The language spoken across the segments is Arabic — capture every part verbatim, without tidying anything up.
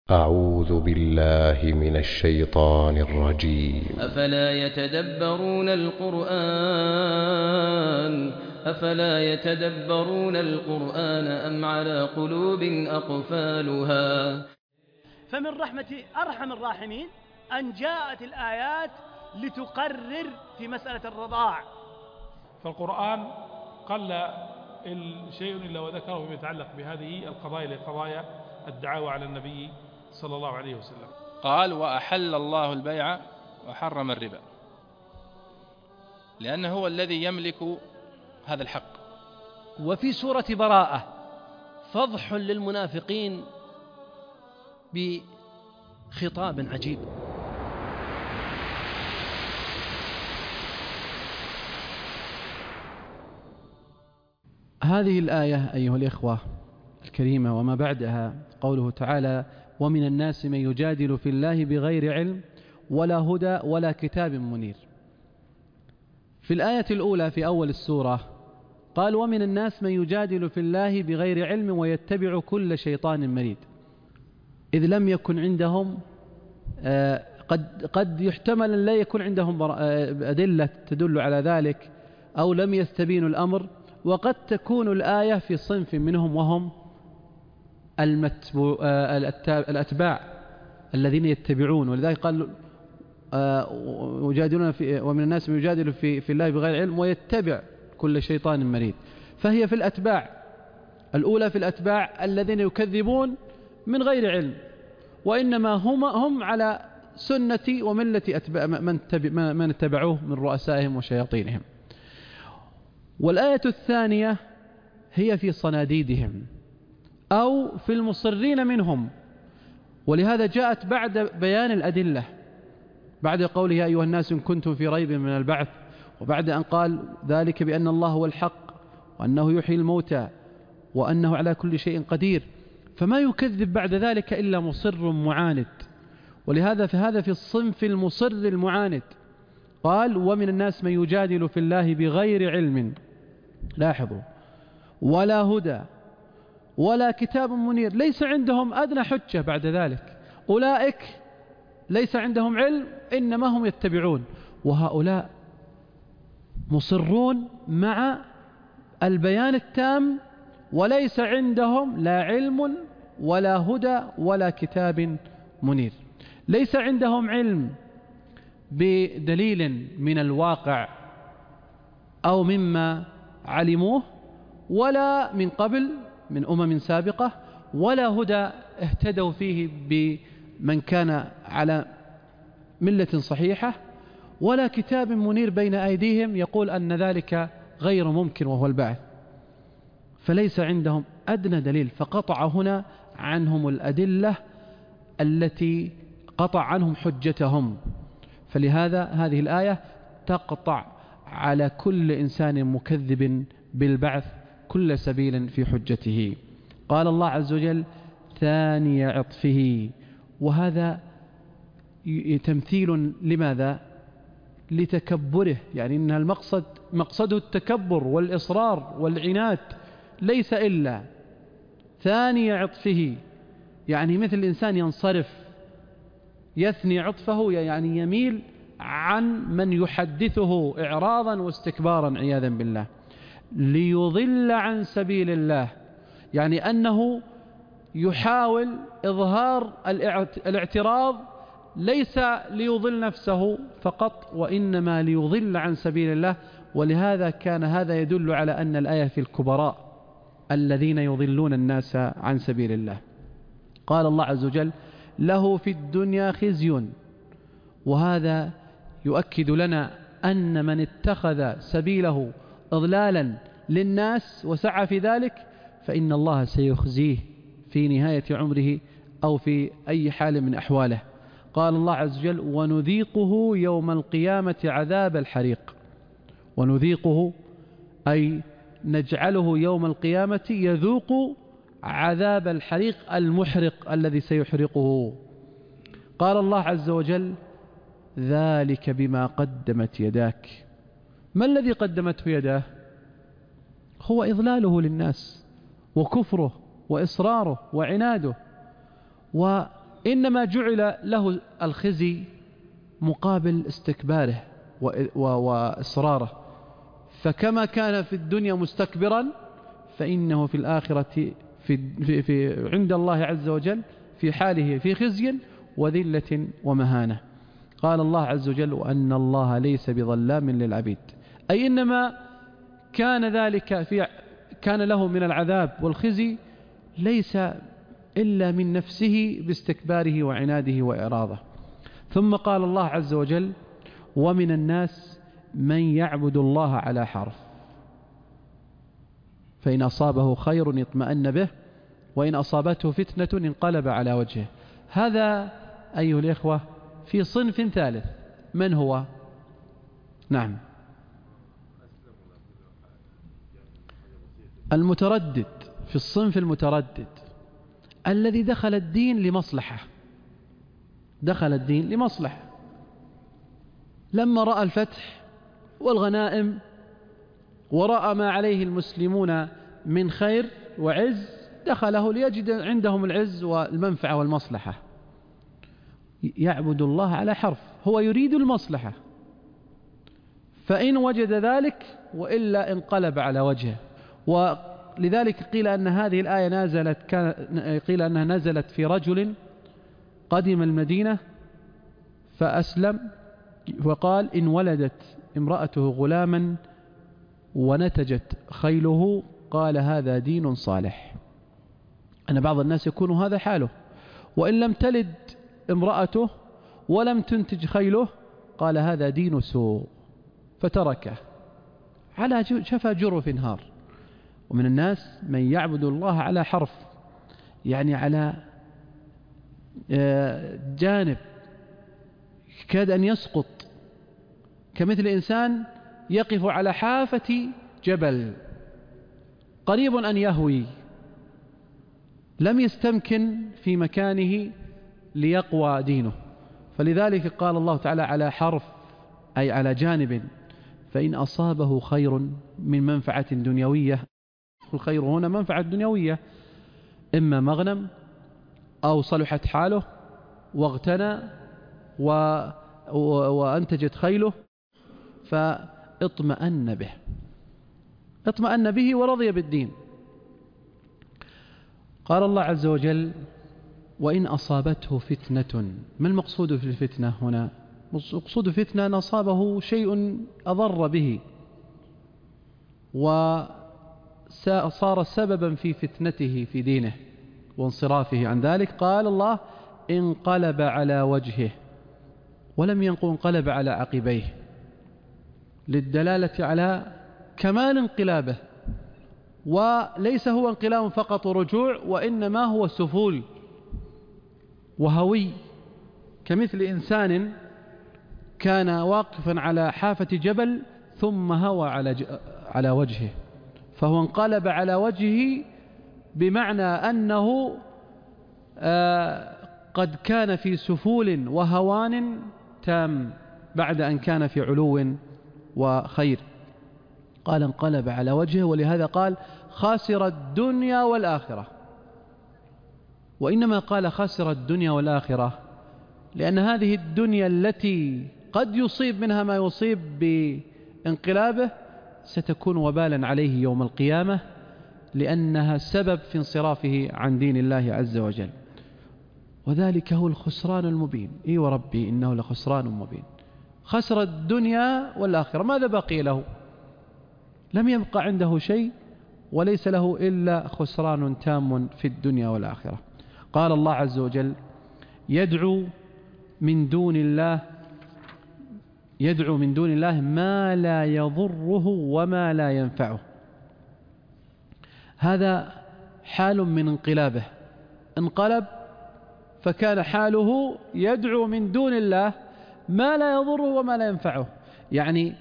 أعوذ بالله من الشيطان الرجيم. أفلا يتدبرون القرآن أفلا يتدبرون القرآن أم على قلوب أقفالها. فمن رحمة أرحم الراحمين أن جاءت الآيات لتقرر في مسألة الرضاع. فالقرآن قل شيء إلا وذكره فيما يتعلق بهذه القضايا لقضايا الدعاوى على النبي صلى الله عليه وسلم. قال وأحل الله البيع وحرم الربا، لأنه هو الذي يملك هذا الحق. وفي سورة براءة فضح للمنافقين بخطاب عجيب. هذه الآية أيها الإخوة الكريمة وما بعدها قوله تعالى ومن الناس من يجادل في الله بغير علم ولا هدى ولا كتاب منير. في الآية الأولى في أول السورة قال ومن الناس من يجادل في الله بغير علم ويتبع كل شيطان مريد، إذ لم يكن عندهم آه قد, قد يحتمل أن لا يكون عندهم أدلة تدل على ذلك أو لم يستبينوا الأمر، وقد تكون الآية في صنف منهم وهم الأتباع الذين يتبعون. ولذلك قال يجادلون في ومن الناس من يجادل في, في الله بغير علم ويتبع كل شيطان مريد. فهي في الأتباع الأولى، في الأتباع الذين يكذبون من غير علم، وإنما هم, هم على سنة وملة أتباع من, من اتبعوه من رؤسائهم وشياطينهم. والآية الثانية هي في صناديدهم أو في المصرين منهم، ولهذا جاءت بعد بيان الأدلة، بعد قوله يا أيها الناس إن كنتم في ريب من البعث، وبعد أن قال ذلك بأن الله هو الحق وأنه يحيي الموتى وأنه على كل شيء قدير، فما يكذب بعد ذلك إلا مصر معاند. ولهذا في هذا في الصنف المصر المعاند قال ومن الناس من يجادل في الله بغير علم، لاحظوا، ولا هدى ولا كتاب منير، ليس عندهم أدنى حجة بعد ذلك. أولئك ليس عندهم علم إنما هم يتبعون، وهؤلاء مصرون مع البيان التام وليس عندهم لا علم ولا هدى ولا كتاب منير. ليس عندهم علم بدليل من الواقع أو مما علموه ولا من قبل من أمم سابقة، ولا هدى اهتدوا فيه بمن كان على ملة صحيحة، ولا كتاب منير بين أيديهم يقول أن ذلك غير ممكن وهو البعث. فليس عندهم أدنى دليل، فقطع هنا عنهم الأدلة التي قطع عنهم حجتهم. فلهذا هذه الآية تقطع على كل إنسان مكذب بالبعث كل سبيل في حجته. قال الله عز وجل ثاني عطفه، وهذا تمثيل لماذا؟ لتكبره، يعني إن المقصد مقصده التكبر والإصرار والعناد، ليس إلا ثاني عطفه، يعني مثل الإنسان ينصرف يثني عطفه، يعني يميل عن من يحدثه إعراضا واستكبارا عياذا بالله، ليضل عن سبيل الله، يعني أنه يحاول إظهار الاعتراض ليس ليضل نفسه فقط وإنما ليضل عن سبيل الله. ولهذا كان هذا يدل على أن الآية في الكبراء الذين يضلون الناس عن سبيل الله. قال الله عز وجل له في الدنيا خزي، وهذا يؤكد لنا أن من اتخذ سبيله إضلالا للناس وسعى في ذلك فإن الله سيخزيه في نهاية عمره أو في أي حال من أحواله. قال الله عز وجل ونذيقه يوم القيامة عذاب الحريق، ونذيقه أي نجعله يوم القيامة يذوق عذاب الحريق المحرق الذي سيحرقه. قال الله عز وجل ذلك بما قدمت يداك. ما الذي قدمته يداه؟ هو إضلاله للناس وكفره وإصراره وعناده، إنما جعل له الخزي مقابل استكباره وإصراره، فكما كان في الدنيا مستكبرا فإنه في الآخرة في, في, في عند الله عز وجل في حاله في خزي وذلة ومهانة. قال الله عز وجل: وأن الله ليس بظلام للعبيد، أي إنما كان ذلك في كان له من العذاب والخزي ليس إلا من نفسه باستكباره وعناده وإعراضه. ثم قال الله عز وجل: ومن الناس من يعبد الله على حرف، فإن أصابه خير اطمأن به وإن أصابته فتنة انقلب على وجهه. هذا أيها الإخوة في صنف ثالث، من هو؟ نعم، المتردد، في الصنف المتردد الذي دخل الدين لمصلحة، دخل الدين لمصلحة، لما رأى الفتح والغنائم ورأى ما عليه المسلمون من خير وعز دخله ليجد عندهم العز والمنفعة والمصلحة. يعبد الله على حرف، هو يريد المصلحة، فإن وجد ذلك وإلا انقلب على وجهه. ولذلك قيل أن هذه الآية نازلت كان قيل أنها نزلت في رجل قدم المدينة فأسلم، وقال: إن ولدت امرأته غلاما ونتجت خيله قال هذا دين صالح. أن بعض الناس يكون هذا حاله، وإن لم تلد امرأته ولم تنتج خيله قال هذا دين سوء، فتركه على شفا جرف نهار. ومن الناس من يعبد الله على حرف، يعني على جانب كاد أن يسقط، كمثل إنسان يقف على حافة جبل قريب أن يهوي، لم يستمكن في مكانه ليقوى دينه. فلذلك قال الله تعالى على حرف، أي على جانب، فإن أصابه خير من منفعة دنيوية، الخير هنا منفعة دنيوية، إما مغنم أو صلحت حاله واغتنى و... و... وأنتجت خيله فاطمأن به، اطمأن به ورضي بالدين. قال الله عز وجل: وإن أصابته فتنة. ما المقصود في الفتنة هنا؟ مقصود فتنة أن أصابه شيء أضر به وصار سببا في فتنته في دينه وانصرافه عن ذلك. قال الله: انقلب على وجهه، ولم ينقل انقلب على عقبيه، للدلالة على كمال انقلابه، وليس هو انقلاب فقط رجوع، وإنما هو سفول وهوي، كمثل إنسان كان واقفا على حافة جبل ثم هوى على على وجهه، فهو انقلب على وجهه، بمعنى أنه آه قد كان في سفول وهوان تام بعد أن كان في علو وخير. قال انقلب على وجهه، ولهذا قال خاسر الدنيا والآخرة. وإنما قال خاسر الدنيا والآخرة لأن هذه الدنيا التي قد يصيب منها ما يصيب بانقلابه ستكون وبالا عليه يوم القيامة، لأنها سبب في انصرافه عن دين الله عز وجل، وذلك هو الخسران المبين. إي وربي إنه لخسران مبين. خسر الدنيا والآخرة، ماذا بقي له؟ لم يبقى عنده شيء، وليس له إلا خسران تام في الدنيا والآخرة. قال الله عز وجل: يدعو من دون الله يدعو من دون الله ما لا يضره وما لا ينفعه. هذا حال من انقلابه، انقلب فكان حاله يدعو من دون الله ما لا يضره وما لا ينفعه. يعني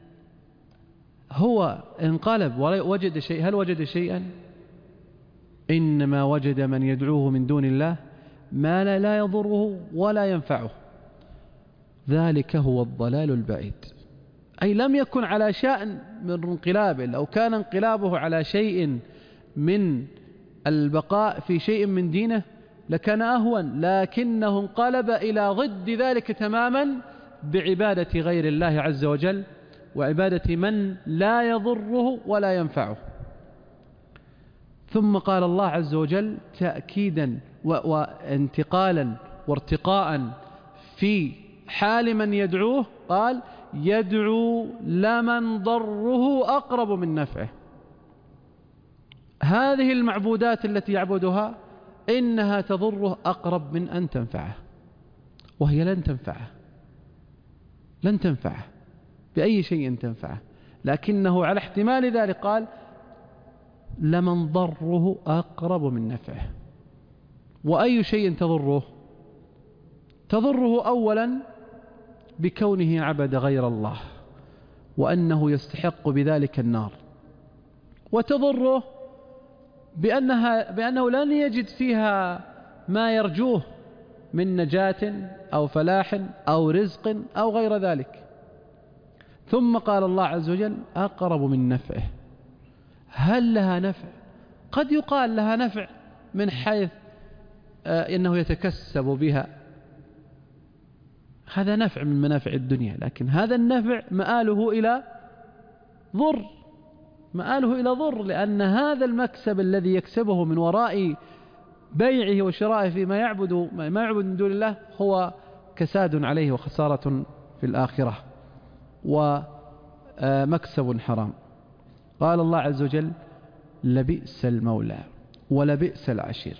هو انقلب ووجد شيء. هل وجد شيئا؟ إنما وجد من يدعوه من دون الله ما لا, لا يضره ولا ينفعه. ذلك هو الضلال البعيد. أي لم يكن على شأن من انقلابه. لو كان انقلابه على شيء من البقاء في شيء من دينه لكان أهون، لكنه انقلب إلى ضد ذلك تماما بعبادة غير الله عز وجل وعبادة من لا يضره ولا ينفعه. ثم قال الله عز وجل تأكيدا وانتقالا وارتقاء في حال من يدعوه، قال يدعو لمن ضره أقرب من نفعه. هذه المعبودات التي يعبدها إنها تضره أقرب من أن تنفعه، وهي لن تنفعه لن تنفعه بأي شيء تنفعه، لكنه على احتمال ذلك قال لمن ضره أقرب من نفعه. وأي شيء تضره؟ تضره أولا بكونه عبد غير الله وأنه يستحق بذلك النار، وتضره بأنها بأنه لن يجد فيها ما يرجوه من نجاة أو فلاح أو رزق أو غير ذلك. ثم قال الله عز وجل أقرب من نفعه. هل لها نفع؟ قد يقال لها نفع من حيث آه إنه يتكسب بها، هذا نفع من منافع الدنيا، لكن هذا النفع مآله إلى ضر، مآله إلى ضر، لأن هذا المكسب الذي يكسبه من وراء بيعه وشرائه فيما يعبد ما يعبد من دون الله هو كساد عليه وخسارة في الآخرة ومكسب حرام. قال الله عز وجل لبئس المولى ولبئس العشير.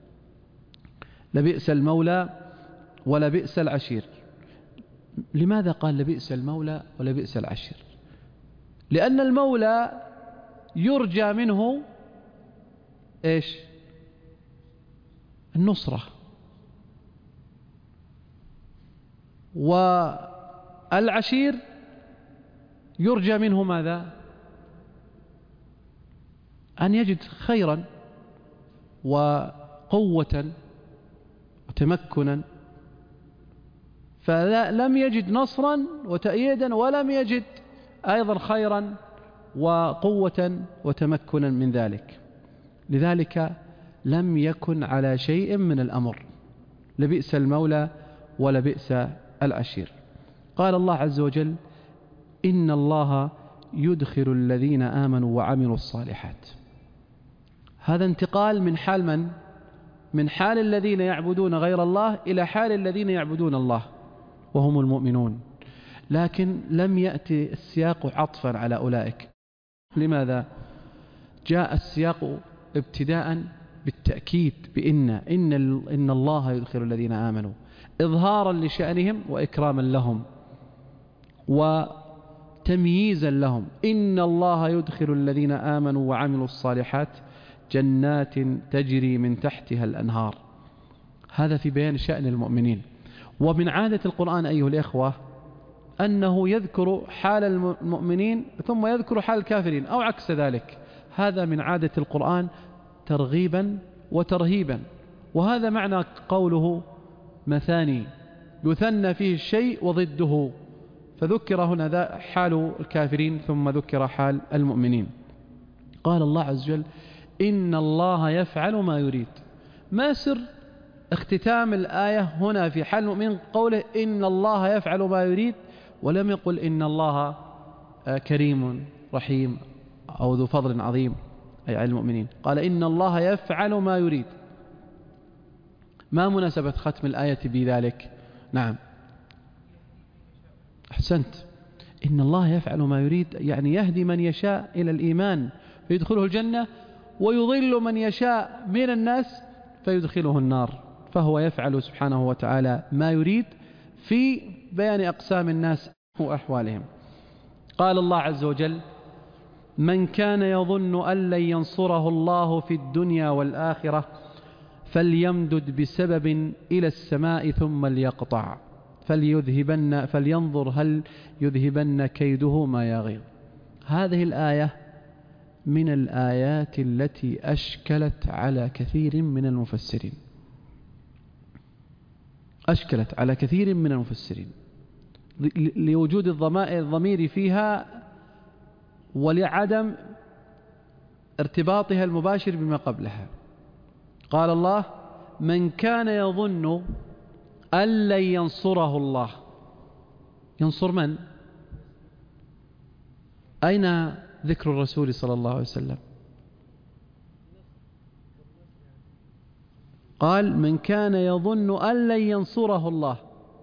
لبئس المولى ولبئس العشير. لماذا قال لبئس المولى ولبئس العشير؟ لأن المولى يرجى منه إيش؟ النصرة، والعشير يرجى منه ماذا؟ أن يجد خيرا وقوة وتمكنا، فلم يجد نصرا وتأييدا ولم يجد أيضا خيرا وقوة وتمكنا من ذلك، لذلك لم يكن على شيء من الأمر. لبئس المولى ولبئس العشير. قال الله عز وجل إن الله يدخل الذين آمنوا وعملوا الصالحات. هذا انتقال من حال من؟ من حال الذين يعبدون غير الله إلى حال الذين يعبدون الله وهم المؤمنون، لكن لم يأتي السياق عطفا على أولئك. لماذا؟ جاء السياق ابتداء بالتأكيد بإن إن, إن الله يدخل الذين آمنوا، إظهارا لشأنهم وإكراما لهم وتمييزا لهم. إن الله يدخل الذين آمنوا وعملوا الصالحات جنات تجري من تحتها الأنهار. هذا في بيان شأن المؤمنين. ومن عادة القرآن أيها الإخوة أنه يذكر حال المؤمنين ثم يذكر حال الكافرين أو عكس ذلك. هذا من عادة القرآن ترغيبا وترهيبا، وهذا معنى قوله مثاني، يثنى فيه الشيء وضده، فذكر هنا ذا حال الكافرين ثم ذكر حال المؤمنين. قال الله عز وجل إن الله يفعل ما يريد. ما سر اختتام الآية هنا في حال المؤمن قوله إن الله يفعل ما يريد، ولم يقل إن الله كريم رحيم أو ذو فضل عظيم أي على المؤمنين؟ قال إن الله يفعل ما يريد. ما مناسبة ختم الآية بذلك؟ نعم أحسنت. إن الله يفعل ما يريد يعني يهدي من يشاء إلى الإيمان فيدخله الجنة، ويضل من يشاء من الناس فيدخله النار. فهو يفعل سبحانه وتعالى ما يريد في بيان أقسام الناس وأحوالهم. قال الله عز وجل من كان يظن أن لن ينصره الله في الدنيا والآخرة فليمدد بسبب إلى السماء ثم ليقطع فليذهبن فلينظر هل يذهبن كيده ما يغيظ. هذه الآية من الآيات التي أشكلت على كثير من المفسرين، أشكلت على كثير من المفسرين لوجود الضمير فيها ولعدم ارتباطها المباشر بما قبلها. قال الله من كان يظن أن لن ينصره الله. ينصر من؟ أين ذكر الرسول صلى الله عليه وسلم؟ قال من كان يظن أن لن ينصره الله.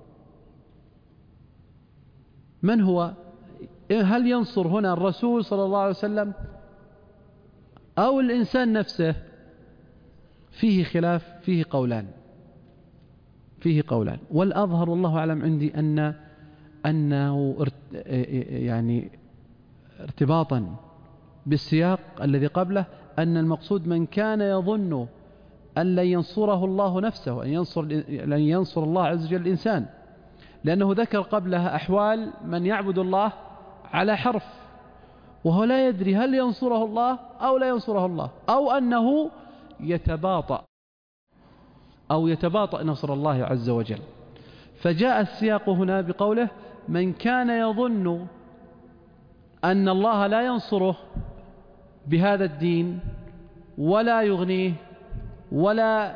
من هو؟ هل ينصر هنا الرسول صلى الله عليه وسلم أو الإنسان نفسه؟ فيه خلاف، فيه قولان فيه قولان والأظهر والله أعلم عندي أن أنه يعني ارتباطا بالسياق الذي قبله أن المقصود من كان يظن أن لن ينصره الله نفسه، أن ينصر لن ينصر الله عز وجل الإنسان، لأنه ذكر قبلها أحوال من يعبد الله على حرف وهو لا يدري هل ينصره الله أو لا ينصره الله، أو أنه يتباطأ أو يتباطأ نصر الله عز وجل. فجاء السياق هنا بقوله من كان يظن أن الله لا ينصره بهذا الدين ولا يغنيه ولا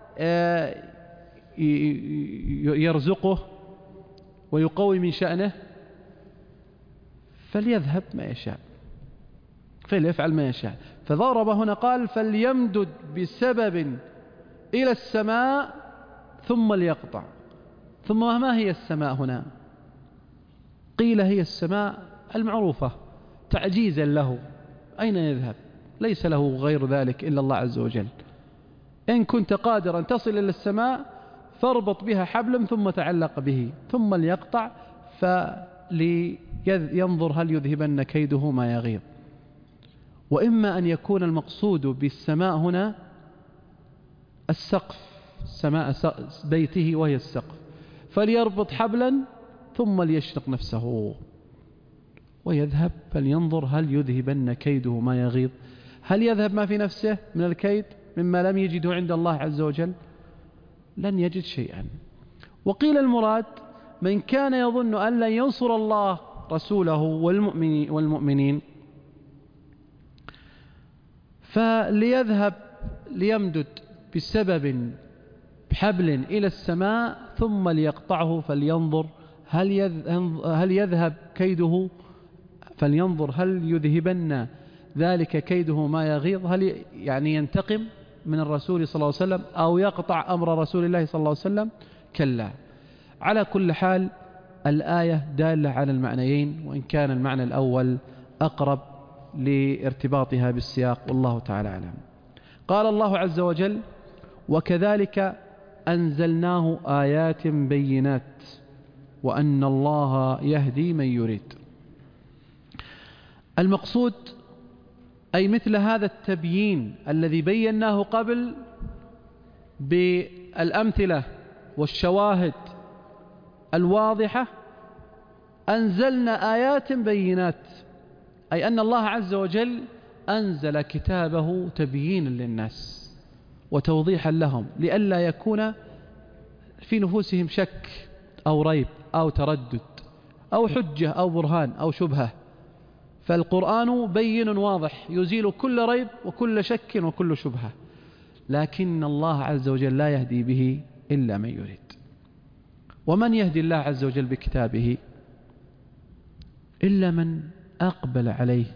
يرزقه ويقوي من شأنه فليذهب ما يشاء، فليفعل ما يشاء. فضرب هنا قال فليمدد بسبب إلى السماء ثم ليقطع. ثم ما هي السماء هنا؟ قيل هي السماء المعروفة تعجيزا له، أين يذهب؟ ليس له غير ذلك إلا الله عز وجل. إن كنت قادرا تصل إلى السماء فاربط بها حبلا ثم تعلق به ثم ليقطع فلينظر هل يذهبن كيده ما يغيظ. وإما أن يكون المقصود بالسماء هنا السقف، سماء بيته وهي السقف، فليربط حبلا ثم ليشنق نفسه ويذهب فلينظر هل يذهبن كيده ما يغيظ. هل يذهب ما في نفسه من الكيد مما لم يجده عند الله عز وجل؟ لن يجد شيئا. وقيل المراد من كان يظن أن لن ينصر الله رسوله والمؤمنين فليذهب ليمدد بسبب بحبل إلى السماء ثم ليقطعه فلينظر هل يذهب كيده، فلينظر هل يذهبن ذلك كيده ما يغيظ، هل يعني ينتقم من الرسول صلى الله عليه وسلم أو يقطع أمر رسول الله صلى الله عليه وسلم؟ كلا. على كل حال الآية دالة على المعنيين، وإن كان المعنى الأول أقرب لارتباطها بالسياق والله تعالى أعلم. قال الله عز وجل وكذلك أنزلناه آيات بينات وأن الله يهدي من يريد. المقصود أي مثل هذا التبيين الذي بيناه قبل بالأمثلة والشواهد الواضحة أنزلنا آيات بينات، أي أن الله عز وجل أنزل كتابه تبيينا للناس وتوضيحا لهم لئلا يكون في نفوسهم شك أو ريب أو تردد أو حجة أو برهان أو شبهة. فالقرآن بين واضح يزيل كل ريب وكل شك وكل شبهة، لكن الله عز وجل لا يهدي به إلا من يريد. ومن يهدي الله عز وجل بكتابه إلا من أقبل عليه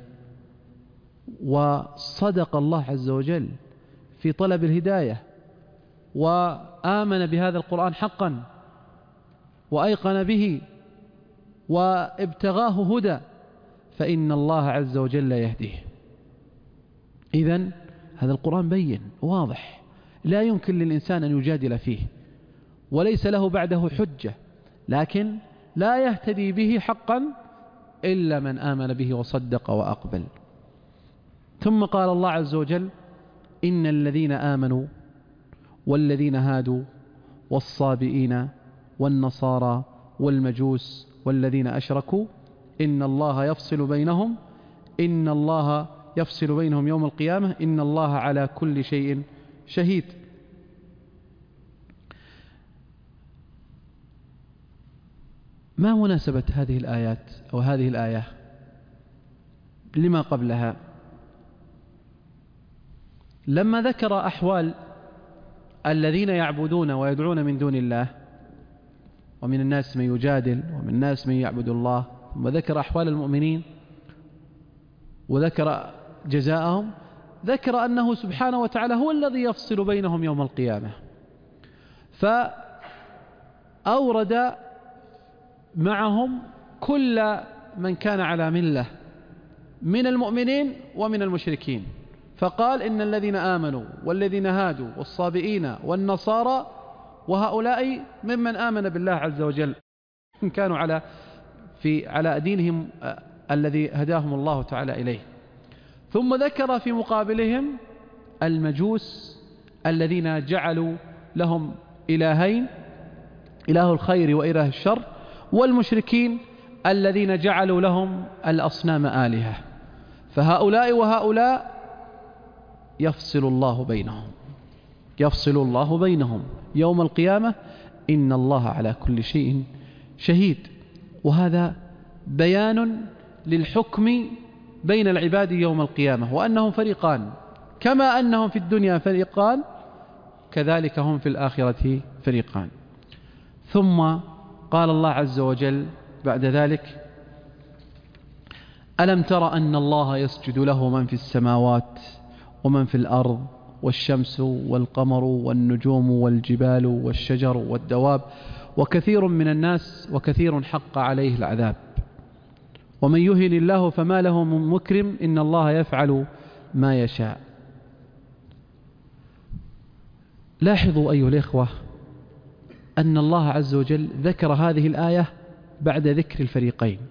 وصدق الله عز وجل في طلب الهداية وآمن بهذا القرآن حقا وأيقن به وابتغاه هدى فإن الله عز وجل يهديه. إذن هذا القرآن بين واضح لا يمكن للإنسان أن يجادل فيه وليس له بعده حجة، لكن لا يهتدي به حقا إلا من آمن به وصدق وأقبل. ثم قال الله عز وجل إن الذين آمنوا والذين هادوا والصابئين والنصارى والمجوس والذين أشركوا إن الله يفصل بينهم إن الله يفصل بينهم يوم القيامة إن الله على كل شيء شهيد. ما مناسبة هذه الآيات أو هذه الآية لما قبلها؟ لما ذكر أحوال الذين يعبدون ويدعون من دون الله، ومن الناس من يجادل ومن الناس من يعبد الله، وذكر أحوال المؤمنين وذكر جزاءهم، ذكر أنه سبحانه وتعالى هو الذي يفصل بينهم يوم القيامة. فأورد معهم كل من كان على ملة من المؤمنين ومن المشركين، فقال إن الذين آمنوا والذين هادوا والصابئين والنصارى وهؤلاء ممن آمن بالله عز وجل، كانوا على في على دينهم الذي هداهم الله تعالى إليه. ثم ذكر في مقابلهم المجوس الذين جعلوا لهم إلهين، إله الخير وإله الشر، والمشركين الذين جعلوا لهم الأصنام آلهة. فهؤلاء وهؤلاء يفصل الله بينهم، يفصل الله بينهم يوم القيامة، إن الله على كل شيء شهيد. وهذا بيان للحكم بين العباد يوم القيامة، وأنهم فريقان، كما أنهم في الدنيا فريقان كذلك هم في الآخرة فريقان. ثم قال الله عز وجل بعد ذلك: ألم تر أن الله يسجد له من في السماوات ومن في الأرض والشمس والقمر والنجوم والجبال والشجر والدواب وكثير من الناس وكثير حق عليه العذاب ومن يهن الله فما له من مكرم إن الله يفعل ما يشاء. لاحظوا أيها الإخوة أن الله عز وجل ذكر هذه الآية بعد ذكر الفريقين،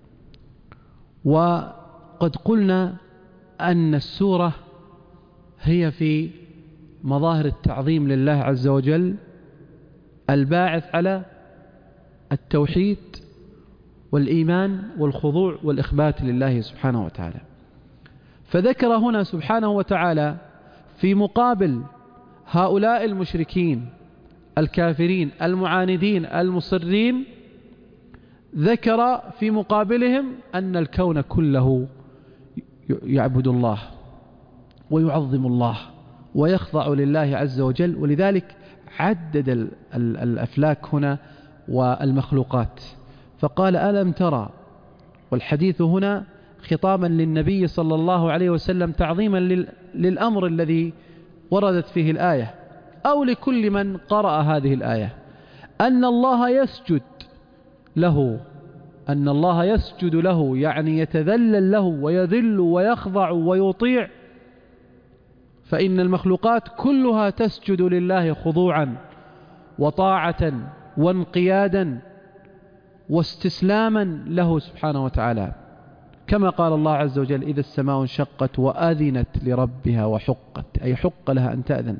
وقد قلنا أن السورة هي في مظاهر التعظيم لله عز وجل الباعث على التوحيد والإيمان والخضوع والإخبات لله سبحانه وتعالى. فذكر هنا سبحانه وتعالى في مقابل هؤلاء المشركين الكافرين المعاندين المصرين، ذكر في مقابلهم أن الكون كله يعبد الله ويعظم الله ويخضع لله عز وجل. ولذلك عدد الأفلاك هنا والمخلوقات، فقال: ألم ترى، والحديث هنا خطابا للنبي صلى الله عليه وسلم تعظيما للأمر الذي وردت فيه الآية، أو لكل من قرأ هذه الآية، أن الله يسجد له، أن الله يسجد له يعني يتذلل له ويذل ويخضع ويطيع. فإن المخلوقات كلها تسجد لله خضوعا وطاعة وانقيادا واستسلاما له سبحانه وتعالى، كما قال الله عز وجل: إذا السماء انشقت وأذنت لربها وحقت، أي حق لها أن تأذن.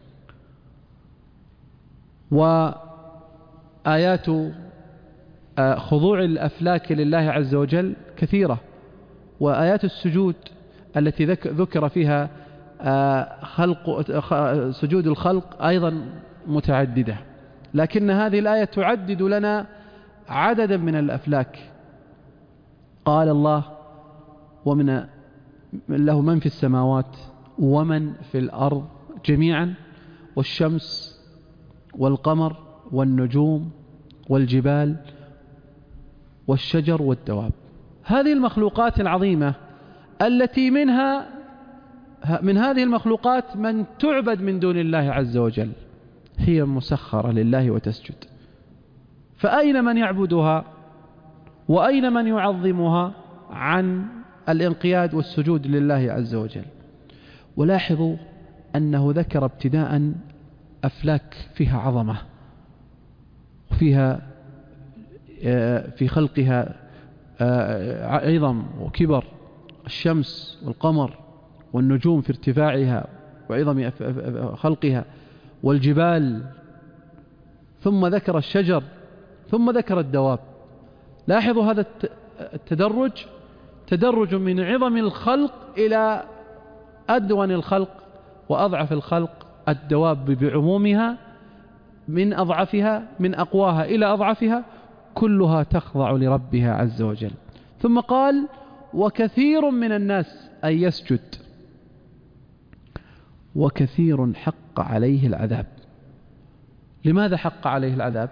وآيات خضوع الأفلاك لله عز وجل كثيرة، وآيات السجود التي ذكر فيها خلق سجود الخلق أيضا متعددة، لكن هذه الآية تعدد لنا عددا من الأفلاك. قال الله: ومن له من في السماوات ومن في الأرض جميعا، والشمس والقمر والنجوم والجبال والشجر والدواب. هذه المخلوقات العظيمة التي منها من هذه المخلوقات من تعبد من دون الله عز وجل، هي مسخرة لله وتسجد. فأين من يعبدها وأين من يعظمها عن الانقياد والسجود لله عز وجل؟ ولاحظوا أنه ذكر ابتداء أفلاك فيها عظمة وفيها في خلقها عظم وكبر، الشمس والقمر والنجوم في ارتفاعها وعظم خلقها والجبال، ثم ذكر الشجر، ثم ذكر الدواب. لاحظوا هذا التدرج، تدرج من عظم الخلق إلى أدون الخلق وأضعف الخلق، الدواب بعمومها من أضعفها من أقواها إلى أضعفها كلها تخضع لربها عز وجل. ثم قال: وكثير من الناس أي يسجد، وكثير حق عليه العذاب. لماذا حق عليه العذاب؟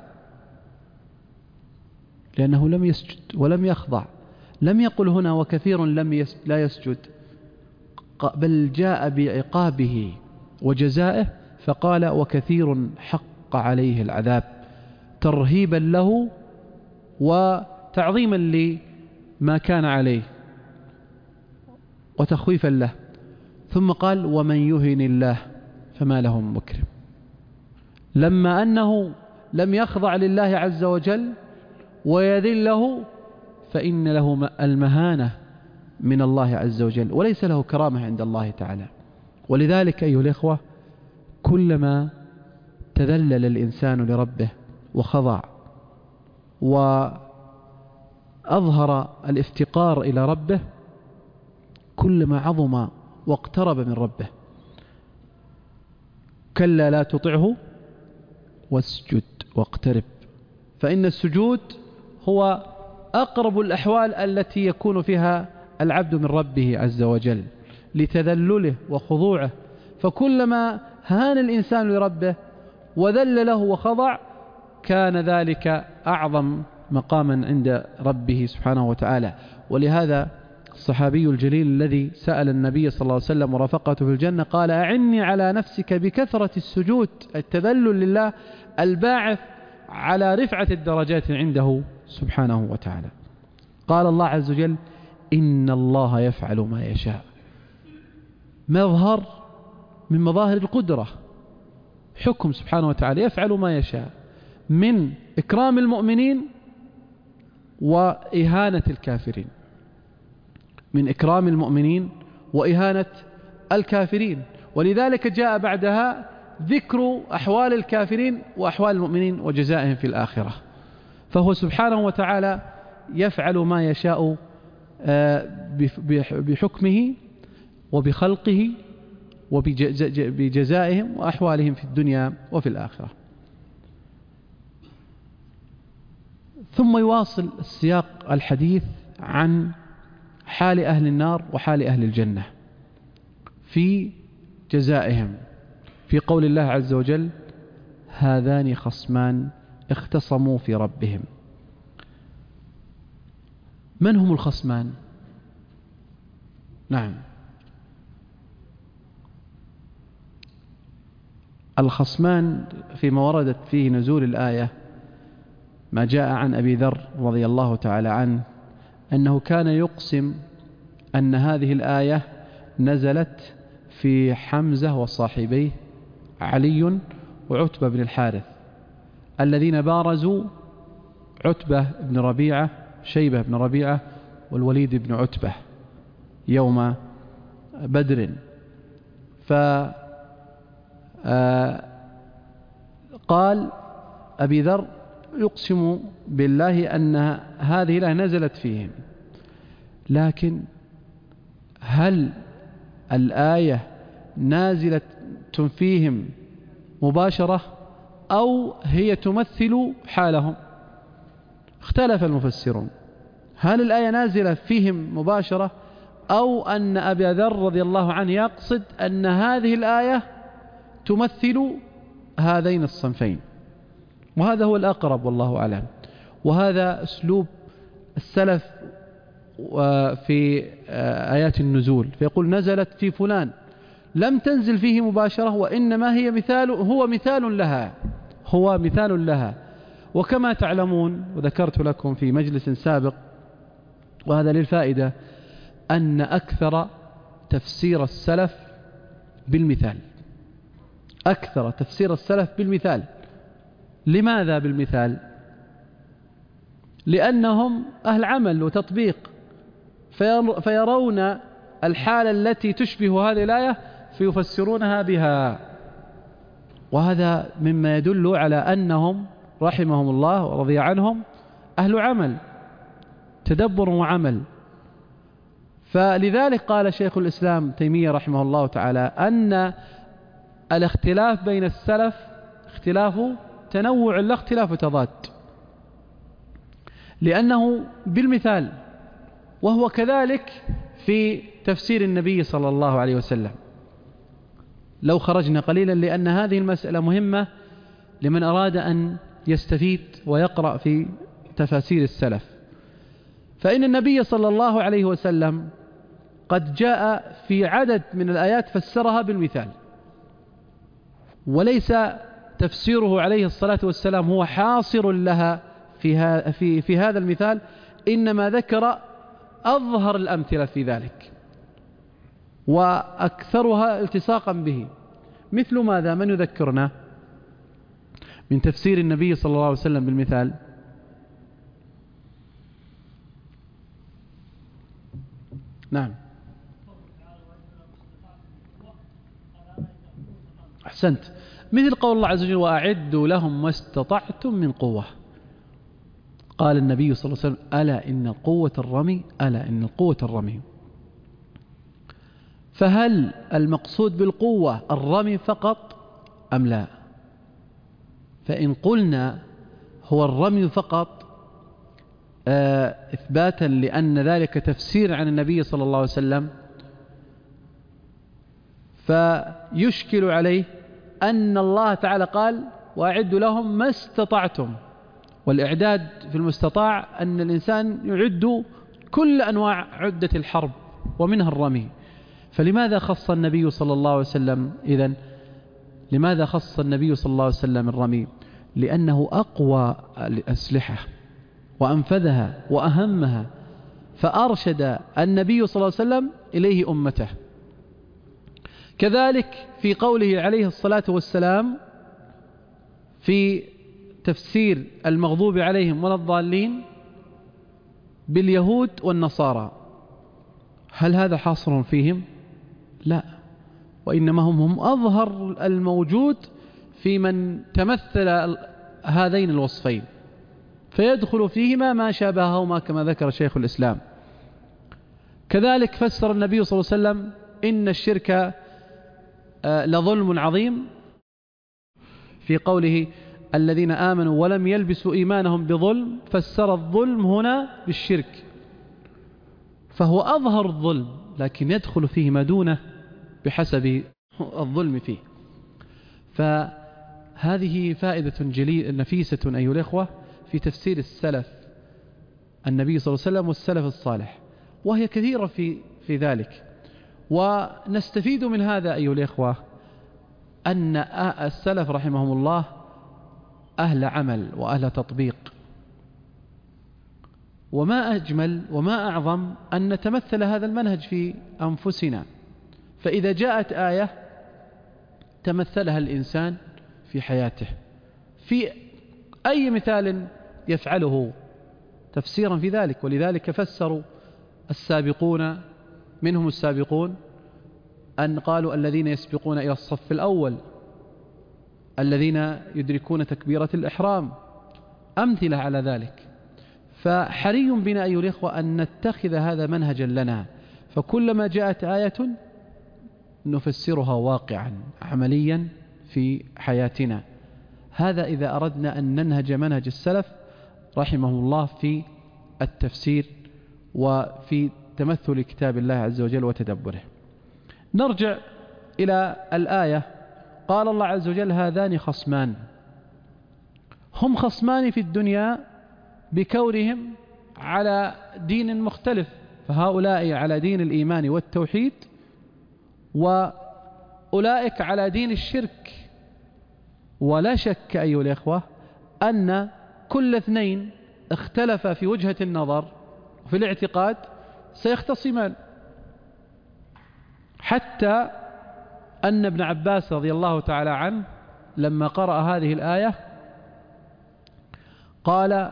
لأنه لم يسجد ولم يخضع. لم يقل هنا وكثير لم يس لا يسجد، بل جاء بعقابه وجزائه فقال وكثير حق عليه العذاب، ترهيبا له وتعظيما لما كان عليه وتخويفا له. ثم قال ومن يهن الله فما له من مكرم. لما أنه لم يخضع لله عز وجل ويذله فإن له المهانة من الله عز وجل وليس له كرامة عند الله تعالى. ولذلك أيها الإخوة كلما تذلل الإنسان لربه وخضع وأظهر الافتقار إلى ربه كلما عظم واقترب من ربه. كلا لا تطعه واسجد واقترب، فإن السجود هو أقرب الأحوال التي يكون فيها العبد من ربه عز وجل لتذلله وخضوعه. فكلما هان الإنسان لربه وذل له وخضع كان ذلك أعظم مقاما عند ربه سبحانه وتعالى. ولهذا الصحابي الجليل الذي سأل النبي صلى الله عليه وسلم ورفقته في الجنة قال أعني على نفسك بكثرة السجود، التذلل لله الباعث على رفعة الدرجات عنده سبحانه وتعالى. قال الله عز وجل إن الله يفعل ما يشاء، مظهر من مظاهر القدرة، حكم سبحانه وتعالى يفعل ما يشاء من إكرام المؤمنين وإهانة الكافرين، من إكرام المؤمنين وإهانة الكافرين. ولذلك جاء بعدها ذكر أحوال الكافرين وأحوال المؤمنين وجزائهم في الآخرة. فهو سبحانه وتعالى يفعل ما يشاء بحكمه وبخلقه وبجزائهم وأحوالهم في الدنيا وفي الآخرة. ثم يواصل السياق الحديث عن حال أهل النار وحال أهل الجنة في جزائهم في قول الله عز وجل هذان خصمان اختصموا في ربهم. من هم الخصمان؟ نعم، الخصمان فيما وردت فيه نزول الآية ما جاء عن أبي ذر رضي الله تعالى عنه أنه كان يقسم أن هذه الآية نزلت في حمزة وصاحبيه علي وعتبة بن الحارث الذين بارزوا عتبة بن ربيعة شيبة بن ربيعة والوليد بن عتبة يوم بدر. فقال أبي ذر يقسم بالله أن هذه الآية نزلت فيهم، لكن هل الآية نازلة فيهم مباشرة أو هي تمثل حالهم؟ اختلف المفسرون، هل الآية نازلة فيهم مباشرة أو أن أبي ذر رضي الله عنه يقصد أن هذه الآية تمثل هذين الصنفين، وهذا هو الأقرب والله أعلم. وهذا أسلوب السلف في آيات النزول، فيقول نزلت في فلان، لم تنزل فيه مباشرة وإنما هي مثال، هو مثال لها، هو مثال لها. وكما تعلمون وذكرت لكم في مجلس سابق وهذا للفائدة أن أكثر تفسير السلف بالمثال، أكثر تفسير السلف بالمثال. لماذا بالمثال؟ لأنهم أهل عمل وتطبيق، فيرون الحالة التي تشبه هذه الآية فيفسرونها بها. وهذا مما يدل على أنهم رحمهم الله ورضي عنهم أهل عمل، تدبر وعمل. فلذلك قال شيخ الإسلام تيمية رحمه الله تعالى أن الاختلاف بين السلف اختلاف تنوع لا اختلاف تضاد، لأنه بالمثال. وهو كذلك في تفسير النبي صلى الله عليه وسلم. لو خرجنا قليلا لأن هذه المسألة مهمة لمن أراد أن يستفيد ويقرأ في تفاسير السلف. فإن النبي صلى الله عليه وسلم قد جاء في عدد من الآيات فسرها بالمثال، وليس تفسيره عليه الصلاة والسلام هو حاصر لها في, في, في هذا المثال، إنما ذكر أظهر الأمثلة في ذلك وأكثرها التصاقا به. مثل ماذا؟ من يذكرنا من تفسير النبي صلى الله عليه وسلم بالمثال؟ نعم، أحسنت. مثل قول الله عز وجل: وأعدوا لهم ما استطعتم من قوة. قال النبي صلى الله عليه وسلم: ألا إن قوة الرمي ألا إن قوة الرمي. فهل المقصود بالقوة الرمي فقط أم لا؟ فإن قلنا هو الرمي فقط آه إثباتا لأن ذلك تفسير عن النبي صلى الله عليه وسلم، فيشكل عليه أن الله تعالى قال: وأعدوا لهم ما استطعتم، والإعداد في المستطاع أن الإنسان يعد كل أنواع عدة الحرب ومنها الرمي. فلماذا خص النبي صلى الله عليه وسلم إذن لماذا خص النبي صلى الله عليه وسلم الرمي؟ لأنه أقوى الأسلحة وأنفذها وأهمها، فأرشد النبي صلى الله عليه وسلم إليه أمته. كذلك في قوله عليه الصلاة والسلام في تفسير المغضوب عليهم ولا الضالين باليهود والنصارى، هل هذا حاصر فيهم؟ لا، وإنما هم هم أظهر الموجود في من تمثل هذين الوصفين، فيدخل فيهما ما شابههما كما ذكر شيخ الإسلام. كذلك فسر النبي صلى الله عليه وسلم إن الشرك لظلم عظيم في قوله: الذين آمنوا ولم يلبسوا إيمانهم بظلم، فسر الظلم هنا بالشرك، فهو أظهر الظلم لكن يدخل فيه ما دونه بحسب الظلم فيه. فهذه فائدة جليلة نفيسة أيها الإخوة في تفسير السلف النبي صلى الله عليه وسلم والسلف الصالح، وهي كثيرة في في ذلك. ونستفيد من هذا أيها الإخوة أن السلف رحمهم الله أهل عمل وأهل تطبيق، وما أجمل وما أعظم أن نتمثل هذا المنهج في أنفسنا. فإذا جاءت آية تمثلها الإنسان في حياته في أي مثال يفعله تفسيرا في ذلك. ولذلك فسروا السابقون منهم السابقون أن قالوا: الذين يسبقون إلى الصف الأول، الذين يدركون تكبيرة الإحرام، أمثلة على ذلك. فحري بنا أيها الإخوة أن نتخذ هذا منهجا لنا، فكلما جاءت آية نفسرها واقعا عمليا في حياتنا. هذا إذا أردنا أن ننهج منهج السلف رحمه الله في التفسير وفي تمثل كتاب الله عز وجل وتدبره. نرجع إلى الآية. قال الله عز وجل: هذان خصمان، هم خصمان في الدنيا بكونهم على دين مختلف، فهؤلاء على دين الإيمان والتوحيد، وأولئك على دين الشرك. ولا شك أيها الإخوة أن كل اثنين اختلف في وجهة النظر وفي الاعتقاد سيختصمان، حتى أن ابن عباس رضي الله تعالى عنه لما قرأ هذه الآية قال: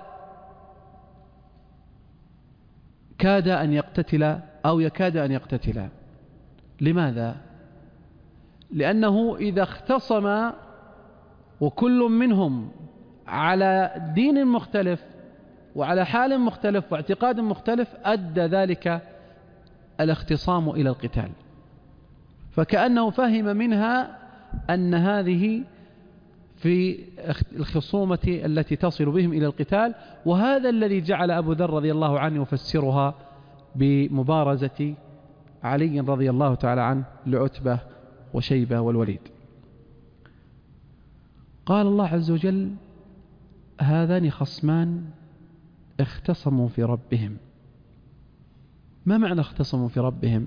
كاد أن يقتتل أو يكاد أن يقتتل. لماذا؟ لأنه إذا اختصم وكل منهم على دين مختلف وعلى حال مختلف واعتقاد مختلف أدى ذلك الاختصام إلى القتال. فكأنه فهم منها أن هذه في الخصومة التي تصل بهم إلى القتال، وهذا الذي جعل أبو ذر رضي الله عنه يفسرها بمبارزة علي رضي الله تعالى عنه لعتبة وشيبة والوليد. قال الله عز وجل: هذان خصمان اختصموا في ربهم. ما معنى اختصموا في ربهم؟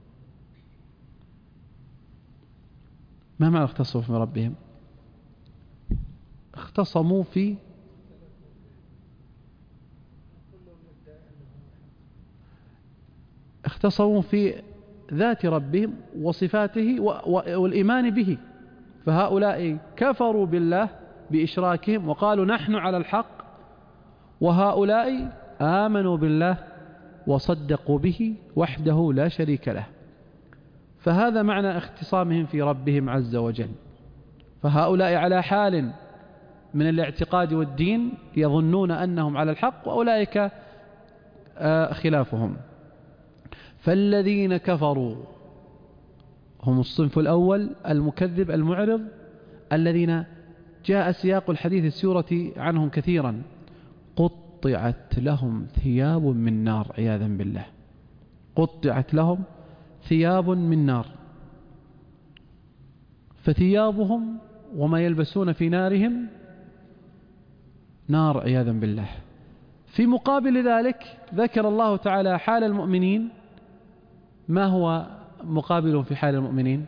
ما معنى اختصموا في ربهم؟ اختصموا في اختصموا في ذات ربهم وصفاته والإيمان به. فهؤلاء كفروا بالله بإشراكهم وقالوا نحن على الحق، وهؤلاء آمنوا بالله وصدقوا به وحده لا شريك له. فهذا معنى اختصامهم في ربهم عز وجل. فهؤلاء على حال من الاعتقاد والدين يظنون أنهم على الحق، وأولئك خلافهم. فالذين كفروا هم الصنف الأول المكذب المعرض، الذين جاء سياق الحديث السورة عنهم كثيرا: قطعت لهم ثياب من نار عياذا بالله. قطعت لهم ثياب من نار، فثيابهم وما يلبسون في نارهم نار عياذا بالله. في مقابل ذلك ذكر الله تعالى حال المؤمنين. ما هو مقابل في حال المؤمنين؟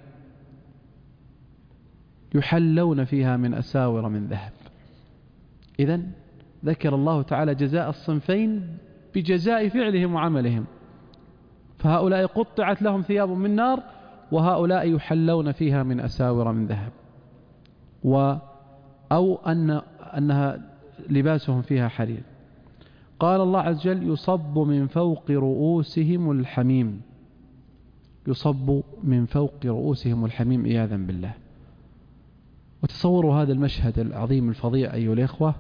يحلون فيها من أساور من ذهب. إذن ذكر الله تعالى جزاء الصنفين بجزاء فعلهم وعملهم. فهؤلاء قطعت لهم ثياب من نار، وهؤلاء يحلون فيها من أساور من ذهب، و أو أن أنها لباسهم فيها حرير. قال الله عز وجل: يصب من فوق رؤوسهم الحميم. يصب من فوق رؤوسهم الحميم عياذا بالله. وتصوروا هذا المشهد العظيم الفظيع أيها الإخوة،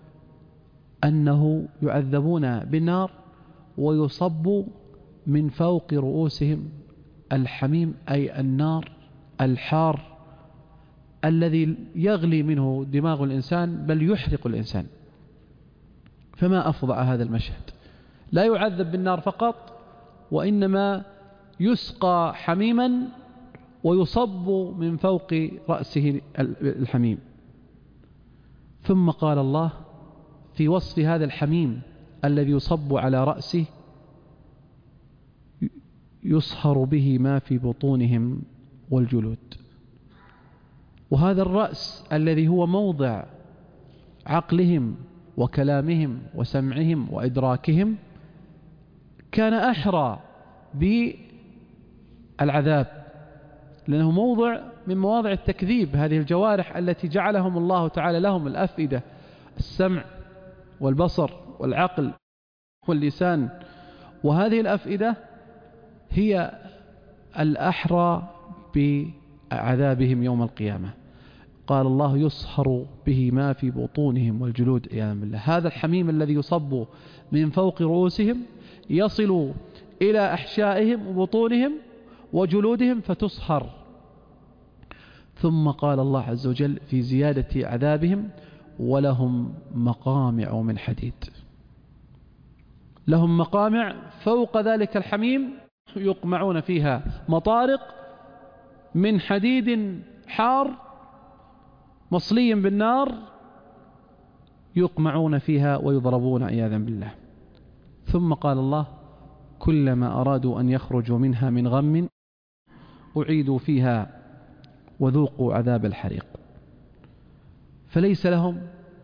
أنه يعذبون بالنار ويصب من فوق رؤوسهم الحميم، أي النار الحار الذي يغلي منه دماغ الإنسان بل يحرق الإنسان. فما أفظع هذا المشهد. لا يعذب بالنار فقط، وإنما يسقى حميما ويصب من فوق رأسه الحميم. ثم قال الله في وصف هذا الحميم الذي يصب على رأسه: يصهر به ما في بطونهم والجلود. وهذا الرأس الذي هو موضع عقلهم وكلامهم وسمعهم وإدراكهم كان أحرى بالعذاب، لأنه موضع من مواضع التكذيب. هذه الجوارح التي جعلهم الله تعالى لهم الأفئدة، السمع والبصر والعقل واللسان، وهذه الأفئدة هي الأحرى بعذابهم يوم القيامة. قال الله: يصهر به ما في بطونهم والجلود عياذا بالله. هذا الحميم الذي يصب من فوق رؤوسهم يصل إلى أحشائهم وبطونهم وجلودهم فتصهر. ثم قال الله عز وجل في زيادة عذابهم: ولهم مقامع من حديد. لهم مقامع فوق ذلك الحميم يقمعون فيها، مطارق من حديد حار مصلي بالنار يقمعون فيها ويضربون عياذا بالله. ثم قال الله: كلما أرادوا أن يخرجوا منها من غم أعيدوا فيها وذوقوا عذاب الحريق. فليس لهم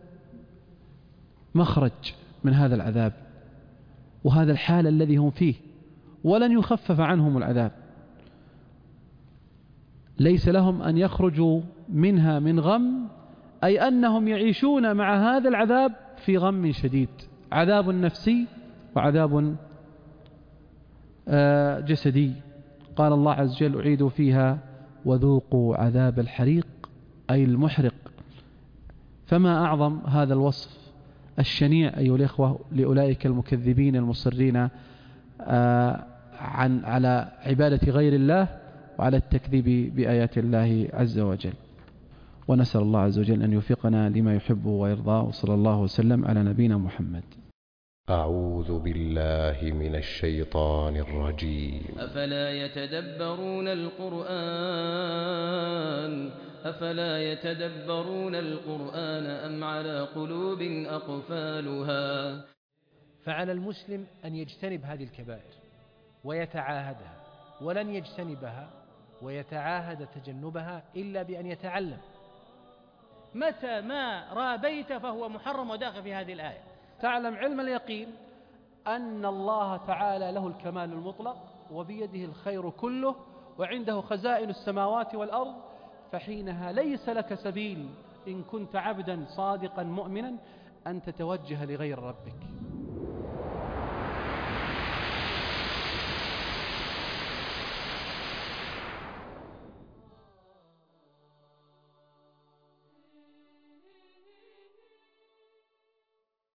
مخرج من هذا العذاب وهذا الحال الذي هم فيه، ولن يخفف عنهم العذاب. ليس لهم أن يخرجوا منها من غم، أي أنهم يعيشون مع هذا العذاب في غم شديد، عذاب نفسي وعذاب جسدي. قال الله عز وجل: أعيدوا فيها وذوقوا عذاب الحريق، أي المحرق. فما أعظم هذا الوصف الشنيع أيها الإخوة لأولئك المكذبين المصرين عن على عبادة غير الله وعلى التكذيب بآيات الله عز وجل. ونسأل الله عز وجل أن يوفقنا لما يحب ويرضى، وصلى الله وسلم على نبينا محمد. أعوذ بالله من الشيطان الرجيم. أفلا يتدبرون القرآن أفلا يتدبرون القرآن أم على قلوب أقفالها. فعلى المسلم أن يجتنب هذه الكبائر ويتعاهدها، ولن يجتنبها ويتعاهد تجنبها إلا بأن يتعلم. متى ما رابيت فهو محرم وداخل في هذه الآية. تعلم علم اليقين أن الله تعالى له الكمال المطلق وبيده الخير كله وعنده خزائن السماوات والأرض، فحينها ليس لك سبيل إن كنت عبدا صادقا مؤمنا أن تتوجه لغير ربك.